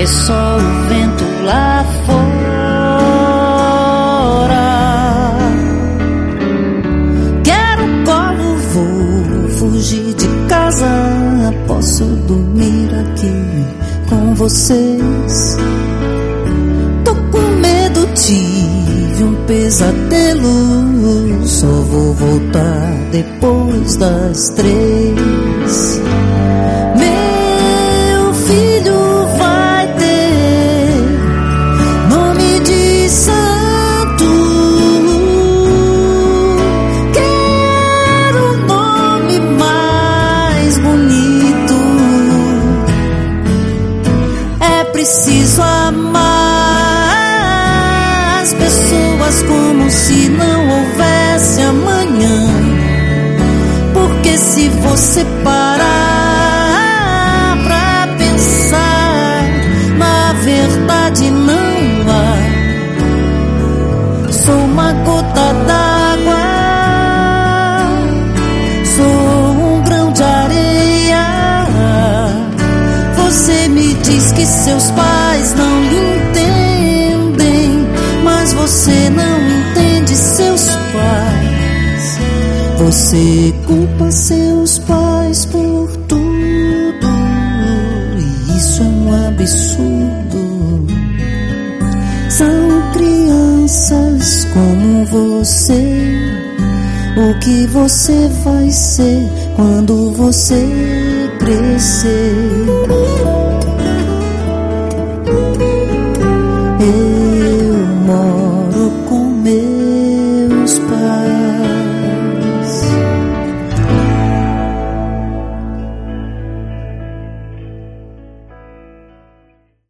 é só o vento lá fora. Quero colo, vou fugir de casa. Posso dormir aqui com vocês. Tô com medo, tive um pesadelo. Só vou voltar depois das 3. Meu filho vai ter nome de santo. Quero um nome mais bonito. É preciso amar as pessoas como se não houvesse amanhã. Porque se você parar pra pensar, na verdade não há. Sou uma gota d'água, sou um grão de areia. Você me diz que seus pais não lhe entendem, mas você não entende seus pais. Você culpa seus pais por tudo, e isso é um absurdo. São crianças como você. O que você vai ser quando você crescer?